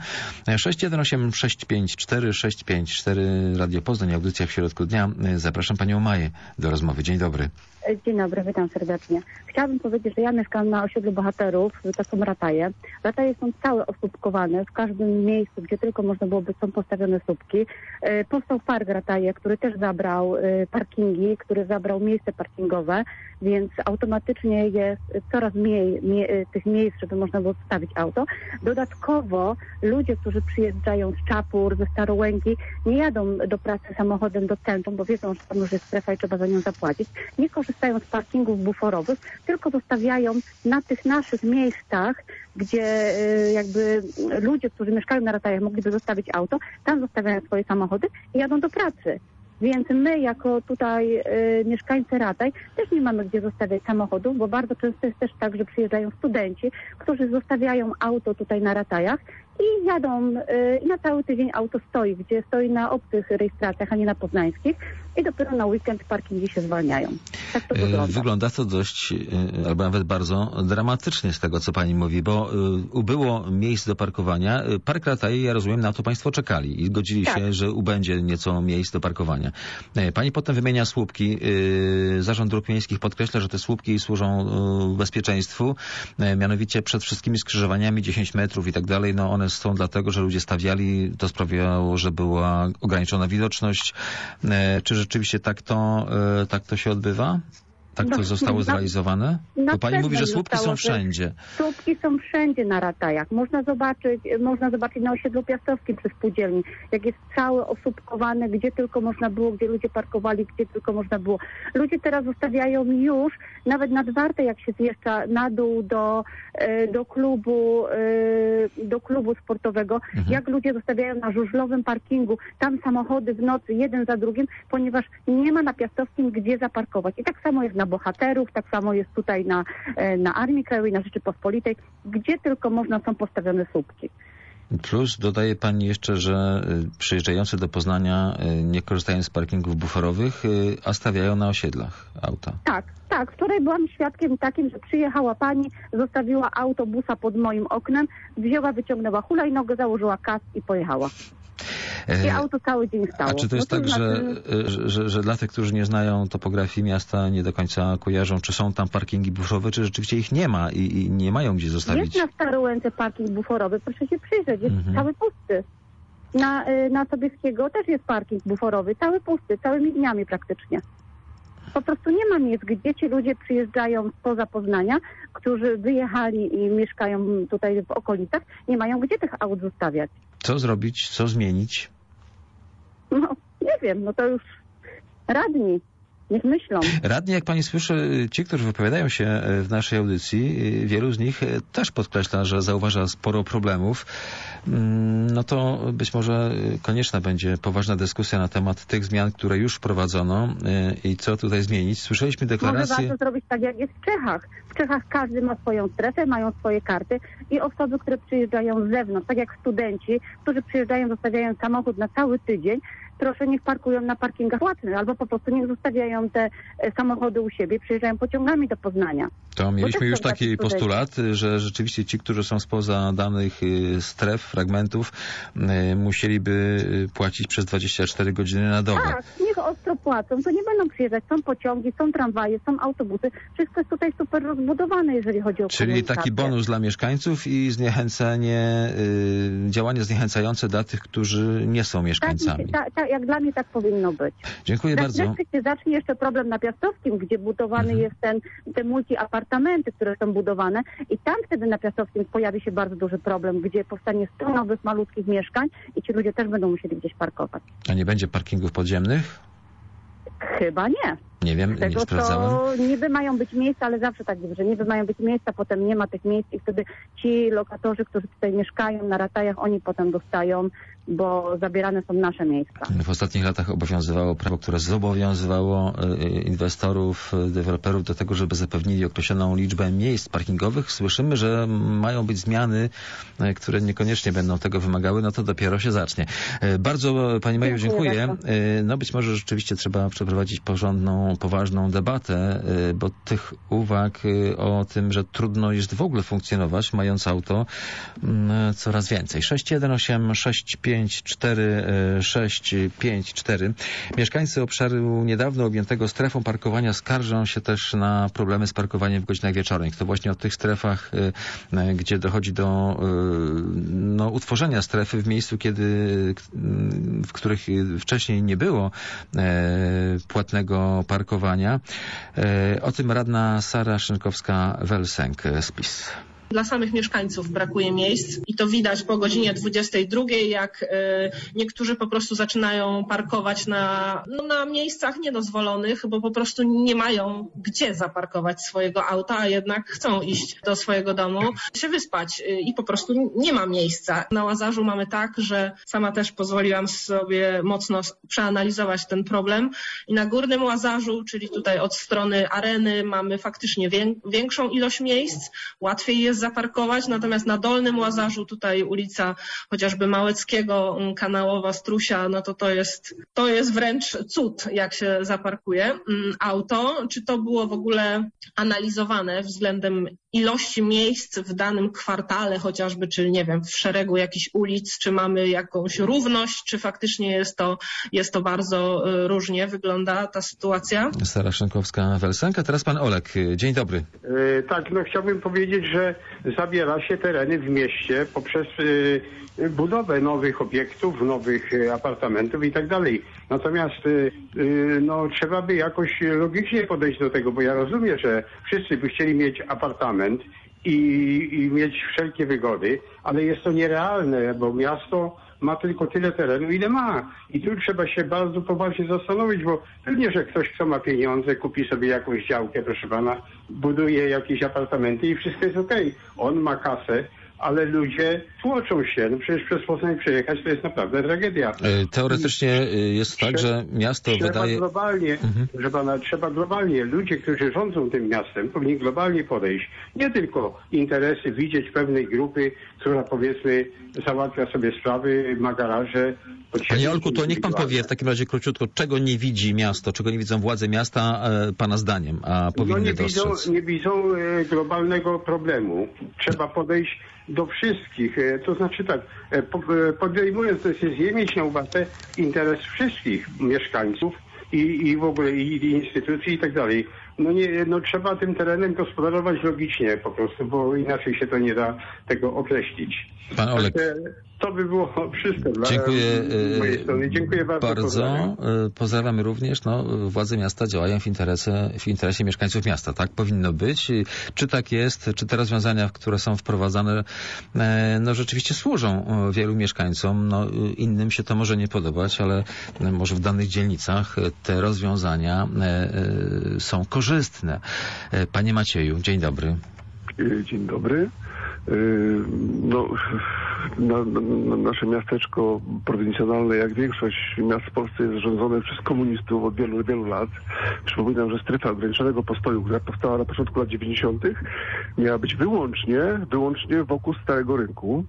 618854654 Radio Poznań, audycja w środku dnia. Zapraszam panią Maję do rozmowy. Dzień dobry. Dzień dobry, witam serdecznie. Chciałabym powiedzieć, że ja mieszkam na osiedlu Bohaterów, to są Rataje. Rataje są całe osłupkowane, w każdym miejscu, gdzie tylko można byłoby, są postawione słupki. Powstał park Rataje, który też zabrał parkingi, który zabrał miejsce parkingowe, więc automatycznie jest coraz mniej tych miejsc, żeby można było wstawić auto. Dodatkowo ludzie, którzy przyjeżdżają z Czapur, ze Starołęki, nie jadą do pracy samochodem do centrum, bo wiedzą, że tam już jest strefa i trzeba za nią zapłacić. Nie korzystają z parkingów buforowych, tylko zostawiają na tych naszych miejscach, gdzie jakby ludzie, którzy mieszkają na Ratajach, mogliby zostawić auto, tam zostawiają swoje samochody i jadą do pracy. Więc my jako tutaj mieszkańcy Rataj też nie mamy gdzie zostawiać samochodów, bo bardzo często jest też tak, że przyjeżdżają studenci, którzy zostawiają auto tutaj na Ratajach i jadą i na cały tydzień auto stoi, gdzie stoi na obcych rejestracjach, a nie na poznańskich i dopiero na weekend parkingi się zwalniają. Tak to wygląda. Wygląda to dość, albo nawet bardzo dramatycznie z tego, co pani mówi, bo ubyło miejsc do parkowania. Park Rataje, ja rozumiem, na to państwo czekali i zgodzili się, że ubędzie nieco miejsc do parkowania. Pani potem wymienia słupki. Zarząd Dróg Miejskich podkreśla, że te słupki służą bezpieczeństwu, mianowicie przed wszystkimi skrzyżowaniami 10 metrów i tak dalej. No one są dlatego, że ludzie stawiali, to sprawiało, że była ograniczona widoczność. Czy rzeczywiście tak to się odbywa? Tak to zostało zrealizowane? Bo pani mówi, że słupki są wszędzie. Słupki są wszędzie na Ratajach. Można zobaczyć na osiedlu Piastowskim przy spółdzielni, jak jest całe osłupkowane, gdzie tylko można było, gdzie ludzie parkowali, gdzie tylko można było. Ludzie teraz zostawiają już, nawet nad Wartę, jak się zjeżdża na dół do klubu sportowego, jak ludzie zostawiają na żużlowym parkingu, tam samochody w nocy, jeden za drugim, ponieważ nie ma na Piastowskim gdzie zaparkować. I tak samo jest na Bohaterów, tak samo jest tutaj na Armii Krajowej, na Rzeczypospolitej, gdzie tylko można, są postawione słupki. Plus dodaje pani jeszcze, że przyjeżdżający do Poznania nie korzystają z parkingów buforowych, a stawiają na osiedlach auta. Tak. Wczoraj byłam świadkiem takim, że przyjechała pani, zostawiła autobusa pod moim oknem, wzięła, wyciągnęła hulajnogę, założyła kask i pojechała. I auto cały dzień stało. A czy to jest tak, że dla tych, którzy nie znają topografii miasta, nie do końca kojarzą, czy są tam parkingi buforowe, czy rzeczywiście ich nie ma i nie mają gdzie zostawić? Jest na Starołęce parking buforowy, proszę się przyjrzeć, jest cały pusty. Na Sobieskiego też jest parking buforowy, cały pusty, całymi dniami praktycznie. Po prostu nie ma miejsc, gdzie ci ludzie przyjeżdżają spoza Poznania, którzy wyjechali i mieszkają tutaj w okolicach, nie mają gdzie tych aut zostawiać. Co zrobić, co zmienić? No, nie wiem, no to już radni. Niech myślą. Radni, jak pani słyszy, ci, którzy wypowiadają się w naszej audycji, wielu z nich też podkreśla, że zauważa sporo problemów. No to być może konieczna będzie poważna dyskusja na temat tych zmian, które już wprowadzono i co tutaj zmienić. Słyszeliśmy deklarację... Może warto zrobić tak, jak jest w Czechach. W Czechach każdy ma swoją strefę, mają swoje karty i osoby, które przyjeżdżają z zewnątrz, tak jak studenci, którzy przyjeżdżają, zostawiają samochód na cały tydzień, proszę niech parkują na parkingach płatnych, albo po prostu niech zostawiają te samochody u siebie, przyjeżdżają pociągami do Poznania. To mieliśmy już taki postulat, że rzeczywiście ci, którzy są spoza danych stref, fragmentów, musieliby płacić przez 24 godziny na dobę. Tak, niech ostro płacą, to nie będą przyjeżdżać. Są pociągi, są tramwaje, są autobusy. Wszystko jest tutaj super rozbudowane, jeżeli chodzi o Czyli taki bonus dla mieszkańców i zniechęcenie, działanie zniechęcające dla tych, którzy nie są mieszkańcami. Tak, jak dla mnie tak powinno być. Dziękuję bardzo. Zacznie jeszcze problem na Piastowskim, gdzie budowany jest te multiapartamenty, które są budowane i tam wtedy na Piastowskim pojawi się bardzo duży problem, gdzie powstanie 100 nowych malutkich mieszkań i ci ludzie też będą musieli gdzieś parkować. A nie będzie parkingów podziemnych? Chyba nie. Nie wiem, nie sprawdzałem. To niby mają być miejsca, ale zawsze tak jest, że niby mają być miejsca, potem nie ma tych miejsc i wtedy ci lokatorzy, którzy tutaj mieszkają na Ratajach, oni potem dostają, bo zabierane są nasze miejsca. W ostatnich latach obowiązywało prawo, które zobowiązywało inwestorów, deweloperów do tego, żeby zapewnili określoną liczbę miejsc parkingowych. Słyszymy, że mają być zmiany, które niekoniecznie będą tego wymagały. No to dopiero się zacznie. Bardzo Pani Maju dziękuję. No być może rzeczywiście trzeba przeprowadzić porządną, poważną debatę, bo tych uwag o tym, że trudno jest w ogóle funkcjonować, mając auto, coraz więcej. 618-654-654. Mieszkańcy obszaru niedawno objętego strefą parkowania skarżą się też na problemy z parkowaniem w godzinach wieczornych. To właśnie o tych strefach, gdzie dochodzi do utworzenia strefy w miejscu, w których wcześniej nie było płatnego parkowania. O tym radna Sara Szynkowska-Welsenk z PiS. Dla samych mieszkańców brakuje miejsc i to widać po godzinie 22, jak niektórzy po prostu zaczynają parkować na miejscach niedozwolonych, bo po prostu nie mają gdzie zaparkować swojego auta, a jednak chcą iść do swojego domu, się wyspać i po prostu nie ma miejsca. Na Łazarzu mamy tak, że sama też pozwoliłam sobie mocno przeanalizować ten problem i na Górnym Łazarzu, czyli tutaj od strony Areny, mamy faktycznie większą ilość miejsc, łatwiej jest zaparkować, natomiast na Dolnym Łazarzu, tutaj ulica chociażby Małeckiego, Kanałowa, Strusia, no to jest wręcz cud, jak się zaparkuje auto. Czy to było w ogóle analizowane względem ilości miejsc w danym kwartale chociażby, czy nie wiem, w szeregu jakichś ulic, czy mamy jakąś równość, czy faktycznie jest to bardzo różnie wygląda ta sytuacja? Sara Szynkowska-Welsenk, a teraz pan Olek. Dzień dobry. Tak, chciałbym powiedzieć, że zabiera się tereny w mieście poprzez budowę nowych obiektów, nowych apartamentów i tak dalej. Natomiast trzeba by jakoś logicznie podejść do tego, bo ja rozumiem, że wszyscy by chcieli mieć apartament i mieć wszelkie wygody, ale jest to nierealne, bo miasto ma tylko tyle terenu, ile ma. I tu trzeba się bardzo poważnie zastanowić, bo pewnie, że ktoś, kto ma pieniądze, kupi sobie jakąś działkę, proszę pana, buduje jakieś apartamenty i wszystko jest okej. On ma kasę, ale ludzie tłoczą się. No przecież przez Poznań przejechać to jest naprawdę tragedia. Teoretycznie jest tak, że miasto wydaje... Trzeba globalnie. Ludzie, którzy rządzą tym miastem, powinni globalnie podejść. Nie tylko interesy widzieć pewnej grupy, która powiedzmy załatwia sobie sprawy, ma garaże. Panie Olku, to niech pan powie w takim razie króciutko, czego nie widzi miasto, czego nie widzą władze miasta, pana zdaniem, a powinny dostrzec. Nie widzą globalnego problemu. Trzeba podejść do wszystkich. To znaczy tak, podejmując decyzję, mieć na uwadze interes wszystkich mieszkańców i w ogóle i instytucji i tak dalej. Trzeba tym terenem gospodarować logicznie po prostu, bo inaczej się to nie da tego określić. Pan Olek. To by było wszystko dla mojej strony. Dziękuję bardzo. Pozdrawiamy również. Władze miasta działają w interesie mieszkańców miasta. Tak powinno być. Czy tak jest? Czy te rozwiązania, które są wprowadzane, rzeczywiście służą wielu mieszkańcom? Innym się to może nie podobać, ale może w danych dzielnicach te rozwiązania są korzystne. Panie Macieju, dzień dobry. Dzień dobry. Nasze miasteczko prowincjonalne, jak większość miast w Polsce, jest rządzone przez komunistów od wielu, wielu lat. Przypominam, że strefa ograniczonego postoju, która powstała na początku lat 90., miała być wyłącznie wokół Starego Rynku.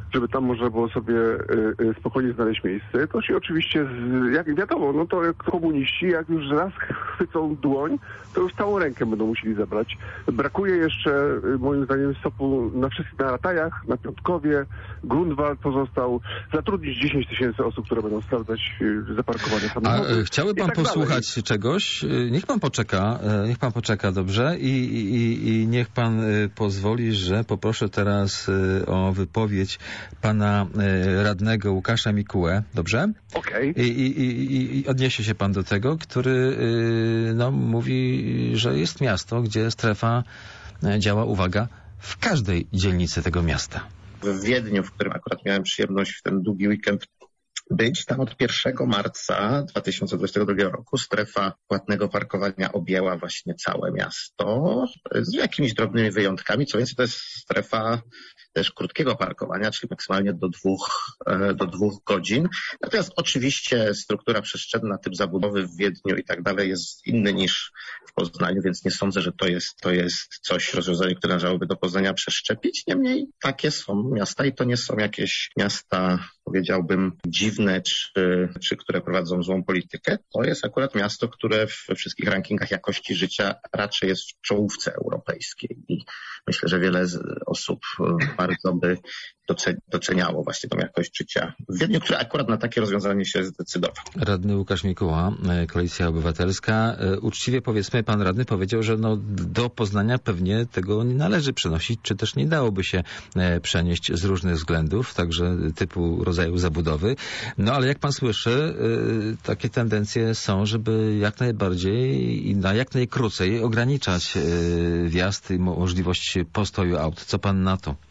żeby tam można było sobie spokojnie znaleźć miejsce. To się oczywiście, jak wiadomo, no to jak komuniści, jak już raz chwycą dłoń, to już całą rękę będą musieli zabrać. Brakuje jeszcze, moim zdaniem, stopu na wszystkich, na Ratajach, na Piątkowie, Grunwald pozostał, zatrudnić 10 000 osób, które będą sprawdzać zaparkowanie samochodów. A chciałby pan posłuchać czegoś? Niech pan poczeka dobrze i niech pan pozwoli, że poproszę teraz o wypowiedź pana radnego Łukasza Mikułę, dobrze? Okej. I odniesie się pan do tego, który mówi, że jest miasto, gdzie strefa działa, uwaga, w każdej dzielnicy tego miasta. W Wiedniu, w którym akurat miałem przyjemność w ten długi weekend być, tam od 1 marca 2022 roku strefa płatnego parkowania objęła właśnie całe miasto z jakimiś drobnymi wyjątkami. Co więcej, to jest strefa też krótkiego parkowania, czyli maksymalnie do 2 godzin. Natomiast oczywiście struktura przestrzenna, typ zabudowy w Wiedniu i tak dalej jest inny niż w Poznaniu, więc nie sądzę, że to jest rozwiązanie, które należałoby do Poznania przeszczepić. Niemniej takie są miasta i to nie są jakieś miasta, powiedziałbym, dziwne, czy które prowadzą złą politykę. To jest akurat miasto, które we wszystkich rankingach jakości życia raczej jest w czołówce europejskiej i myślę, że wiele osób bardzo by doceniało właśnie tą jakość życia w Wiedniu, który akurat na takie rozwiązanie się zdecydował. Radny Łukasz Mikuła, Koalicja Obywatelska. Uczciwie powiedzmy, pan radny powiedział, że do Poznania pewnie tego nie należy przenosić, czy też nie dałoby się przenieść z różnych względów, także typu rodzaju zabudowy. Ale jak pan słyszy, takie tendencje są, żeby jak najbardziej i na jak najkrócej ograniczać wjazd i możliwość postoju aut. Co pan na to?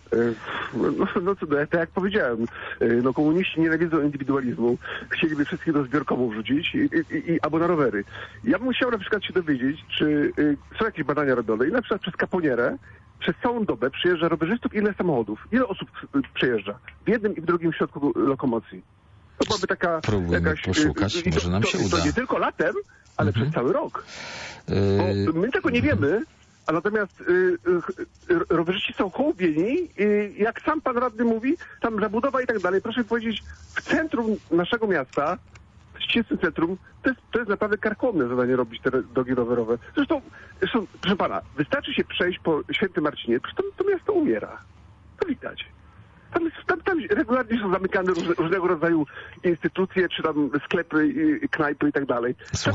Tak jak powiedziałem, komuniści nienawidzą indywidualizmu, chcieliby wszystkich do zbiorkomów rzucić albo na rowery. Ja bym chciał na przykład się dowiedzieć, czy są jakieś badania robione i na przykład przez Kaponierę przez całą dobę przyjeżdża rowerzystów, ile samochodów, ile osób przejeżdża w jednym i w drugim środku lokomocji. To byłaby taka... Próbujmy poszukać, może nam się uda. To nie tylko latem, ale przez cały rok. Bo my tego nie wiemy, a natomiast rowerzyści są hołubieni, jak sam pan radny mówi, tam zabudowa i tak dalej. Proszę powiedzieć, w centrum naszego miasta, w ścisłym centrum, to jest naprawdę karkołomne zadanie robić te drogi rowerowe. Zresztą, proszę pana, wystarczy się przejść po Świętym Marcinie, przecież to miasto umiera. To widać. Tam regularnie są zamykane różnego rodzaju instytucje, czy tam sklepy, knajpy i tak dalej.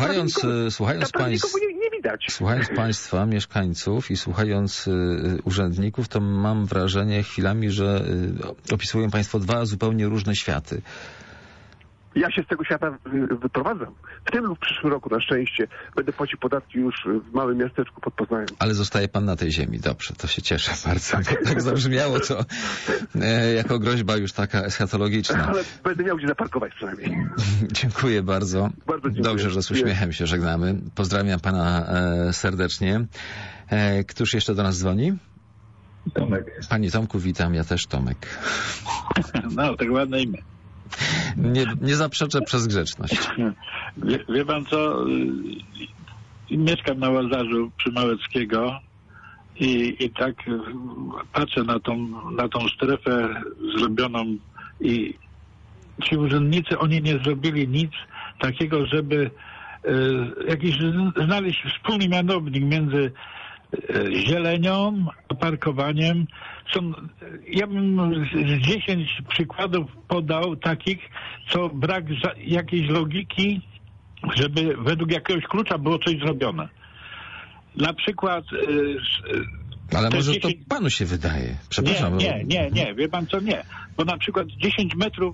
Słuchając państwa, mieszkańców i słuchając urzędników, to mam wrażenie chwilami, że opisują państwo dwa zupełnie różne światy. Ja się z tego świata wyprowadzam. W tym lub w przyszłym roku, na szczęście, będę płacił podatki już w małym miasteczku pod Poznaniem. Ale zostaje pan na tej ziemi. Dobrze, to się cieszę bardzo. Tak zabrzmiało to jako groźba już taka eschatologiczna. Ale będę miał gdzie zaparkować przynajmniej. Dziękuję bardzo. Bardzo dziękuję. Dobrze, że z uśmiechem się żegnamy. Pozdrawiam pana serdecznie. Któż jeszcze do nas dzwoni? Tomek. Panie Tomku, witam. Ja też Tomek. Tak ładne imię. Nie zaprzeczę przez grzeczność. Wie pan co? Mieszkam na Łazarzu przy Małeckiego i tak patrzę na tą strefę zrobioną i ci urzędnicy, oni nie zrobili nic takiego, żeby znaleźć wspólny mianownik między zielenią, parkowaniem. Ja bym 10 przykładów podał takich, co brak jakiejś logiki, żeby według jakiegoś klucza było coś zrobione. Na przykład... Ale może to panu się wydaje. Przepraszam. Nie. Wie pan co? Nie. Bo na przykład 10 metrów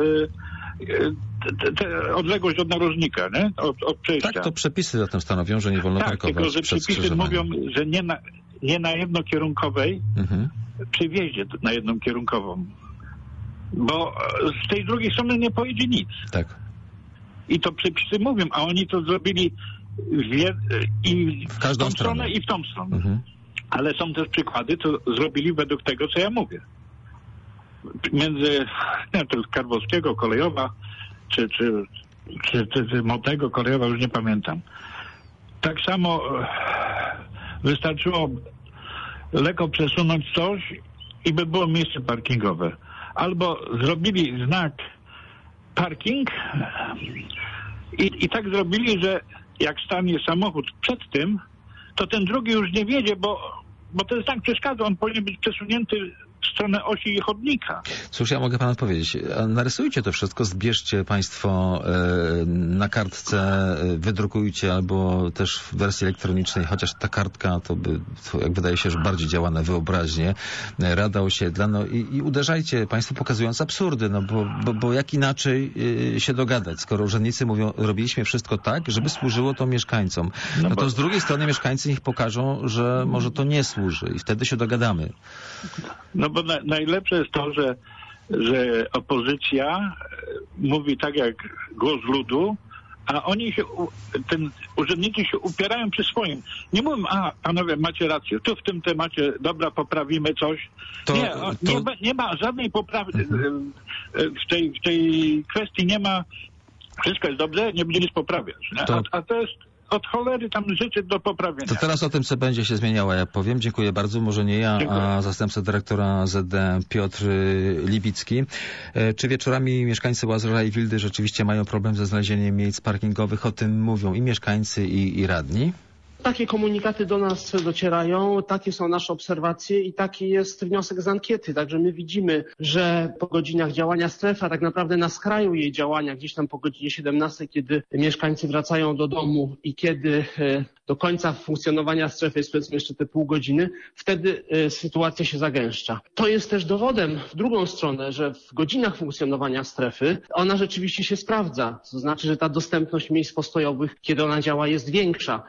odległość od narożnika, nie? Od przejścia. Tak, to przepisy zatem stanowią, że nie wolno parkować tylko, że przed przepisy mówią, że nie na jednokierunkowej przy wjeździe na jedną kierunkową. Bo z tej drugiej strony nie pojedzie nic. Tak. I to przepisy mówią, a oni to zrobili w każdą stronę i w tą stronę. Ale są też przykłady, co zrobili według tego, co ja mówię. Między Karwowskiego, Kolejowa, czy Motego, Kolejowa, już nie pamiętam. Tak samo wystarczyło lekko przesunąć coś i by było miejsce parkingowe. albo zrobili znak parking i tak zrobili, że jak stanie samochód przed tym, to ten drugi już nie wiedzie, bo ten znak przeszkadza, on powinien być przesunięty w stronę osi chodnika. Cóż, ja mogę panu powiedzieć, narysujcie to wszystko, zbierzcie państwo na kartce, wydrukujcie albo też w wersji elektronicznej, chociaż ta kartka to by, jak wydaje się, że bardziej działa na wyobraźnię, Rada Osiedla, no i uderzajcie państwo, pokazując absurdy, no bo jak inaczej się dogadać, skoro urzędnicy mówią, robiliśmy wszystko tak, żeby służyło to mieszkańcom. No to z drugiej strony mieszkańcy niech pokażą, że może to nie służy i wtedy się dogadamy. No bo najlepsze jest to, że opozycja mówi tak jak głos ludu, a urzędnicy się upierają przy swoim. Nie mówią, panowie, macie rację, tu w tym temacie, dobra, poprawimy coś. Nie ma żadnej poprawy. W tej kwestii nie ma, wszystko jest dobrze, nie będzie nic poprawiać. A to jest od cholery tam rzeczy do poprawienia. To teraz o tym, co będzie się zmieniało, ja powiem. Dziękuję bardzo. Może nie ja, a zastępca dyrektora ZD Piotr Libicki. Czy wieczorami mieszkańcy Łazarza i Wildy rzeczywiście mają problem ze znalezieniem miejsc parkingowych? O tym mówią i mieszkańcy, i radni? Takie komunikaty do nas docierają, takie są nasze obserwacje i taki jest wniosek z ankiety. Także my widzimy, że po godzinach działania strefy, a tak naprawdę na skraju jej działania, gdzieś tam po godzinie 17, kiedy mieszkańcy wracają do domu i kiedy do końca funkcjonowania strefy jest powiedzmy jeszcze te pół godziny, wtedy sytuacja się zagęszcza. To jest też dowodem w drugą stronę, że w godzinach funkcjonowania strefy ona rzeczywiście się sprawdza. To znaczy, że ta dostępność miejsc postojowych, kiedy ona działa, jest większa.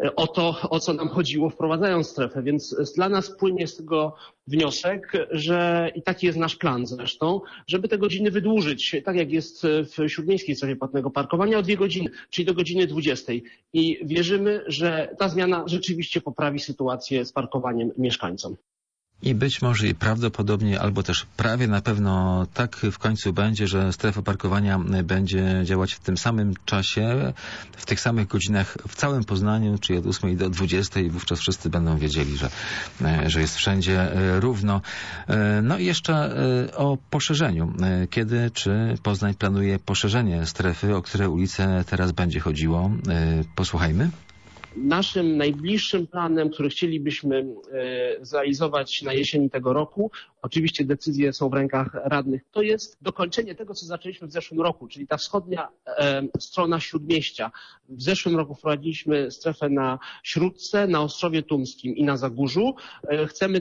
O co nam chodziło wprowadzając strefę, więc dla nas płynie z tego wniosek, że i taki jest nasz plan zresztą, żeby te godziny wydłużyć, tak jak jest w śródmiejskiej strefie płatnego parkowania, o 2 godziny, czyli do godziny 20. I wierzymy, że ta zmiana rzeczywiście poprawi sytuację z parkowaniem mieszkańcom. I być może i prawdopodobnie, albo też prawie na pewno tak w końcu będzie, że strefa parkowania będzie działać w tym samym czasie, w tych samych godzinach w całym Poznaniu, czyli od 8 do 20 i wówczas wszyscy będą wiedzieli, że jest wszędzie równo. No i jeszcze o poszerzeniu. Kiedy, czy Poznań planuje poszerzenie strefy, o które ulice teraz będzie chodziło? Posłuchajmy. Naszym najbliższym planem, który chcielibyśmy zrealizować na jesieni tego roku, oczywiście decyzje są w rękach radnych, to jest dokończenie tego, co zaczęliśmy w zeszłym roku, czyli ta wschodnia strona Śródmieścia. W zeszłym roku wprowadziliśmy strefę na Śródce, na Ostrowie Tumskim i na Zagórzu. Chcemy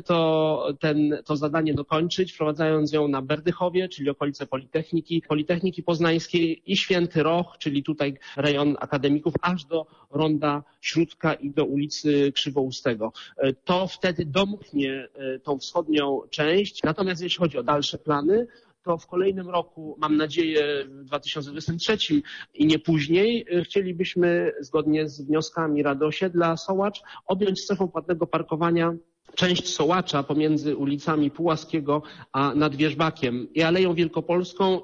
to zadanie dokończyć, wprowadzając ją na Berdychowie, czyli okolice Politechniki Poznańskiej i Święty Roch, czyli tutaj rejon akademików, aż do ronda Śródka i do ulicy Krzywoustego. To wtedy domknie tą wschodnią część. Natomiast jeśli chodzi o dalsze plany, to w kolejnym roku, mam nadzieję w 2023 i nie później, chcielibyśmy zgodnie z wnioskami Rady Osiedla Sołacz objąć strefą płatnego parkowania część Sołacza pomiędzy ulicami Pułaskiego a Nadwierzbakiem i Aleją Wielkopolską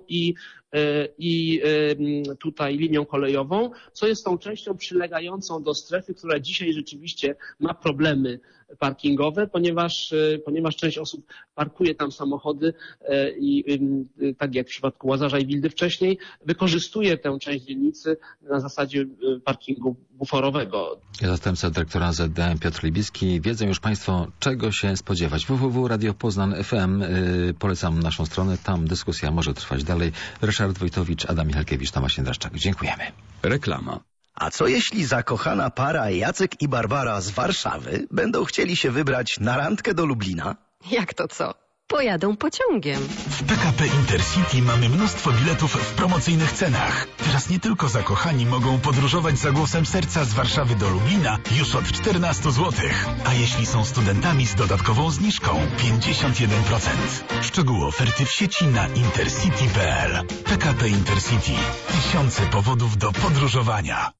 i tutaj linią kolejową, co jest tą częścią przylegającą do strefy, która dzisiaj rzeczywiście ma problemy parkingowe, ponieważ część osób parkuje tam samochody i tak jak w przypadku Łazarza i Wildy wcześniej, wykorzystuje tę część dzielnicy na zasadzie parkingu buforowego. Zastępca dyrektora ZD Piotr Libicki. Wiedzą już państwo, czego się spodziewać. www.radiopoznan.fm. Polecam naszą stronę, tam dyskusja może trwać dalej. Ryszard Wojtowicz, Adam Michalkiewicz, Tomasz Jędraszczak. Dziękujemy. Reklama. A co jeśli zakochana para Jacek i Barbara z Warszawy będą chcieli się wybrać na randkę do Lublina? Jak to co? Pojadą pociągiem. W PKP Intercity mamy mnóstwo biletów w promocyjnych cenach. Teraz nie tylko zakochani mogą podróżować za głosem serca z Warszawy do Lublina już od 14 zł. A jeśli są studentami z dodatkową zniżką 51%. Szczegóły oferty w sieci na intercity.pl. PKP Intercity. Tysiące powodów do podróżowania.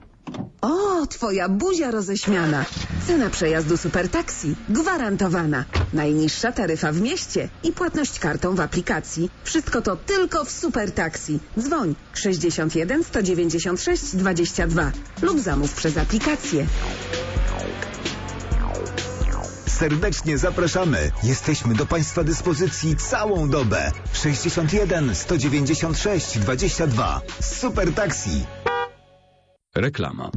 O, twoja buzia roześmiana. Cena przejazdu Supertaxi gwarantowana. Najniższa taryfa w mieście i płatność kartą w aplikacji. Wszystko to tylko w Supertaxi. Dzwoń 61 196 22 lub zamów przez aplikację. Serdecznie zapraszamy. Jesteśmy do Państwa dyspozycji całą dobę. 61 196 22. Super Taxi. Reklama.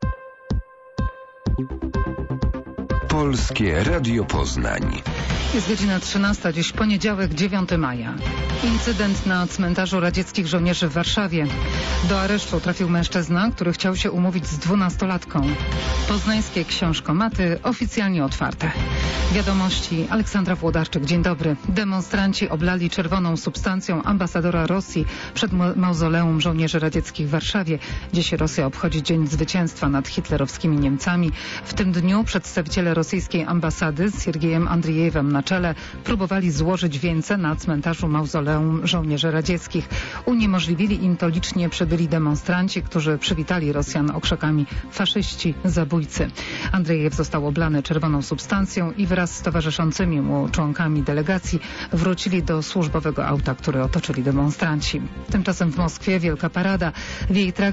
Polskie Radio Poznań. Jest godzina 13, dziś poniedziałek, 9 maja. Incydent na cmentarzu radzieckich żołnierzy w Warszawie. Do aresztu trafił mężczyzna, który chciał się umówić z 12-latką. Poznańskie książkomaty oficjalnie otwarte. Wiadomości, Aleksandra Włodarczyk, dzień dobry. Demonstranci oblali czerwoną substancją ambasadora Rosji przed mauzoleum żołnierzy radzieckich w Warszawie. Dziś Rosja obchodzi Dzień Zwycięstwa nad hitlerowskimi Niemcami. W tym dniu przedstawiciele rosyjskiej ambasady z Siergiejem Andrijewem na czele próbowali złożyć wieńce na cmentarzu mauzoleum żołnierzy radzieckich. Uniemożliwili im to licznie przybyli demonstranci, którzy przywitali Rosjan okrzykami faszyści, zabójcy. Andrijew został oblany czerwoną substancją i wraz z towarzyszącymi mu członkami delegacji wrócili do służbowego auta, które otoczyli demonstranci. Tymczasem w Moskwie wielka parada. W jej trakcie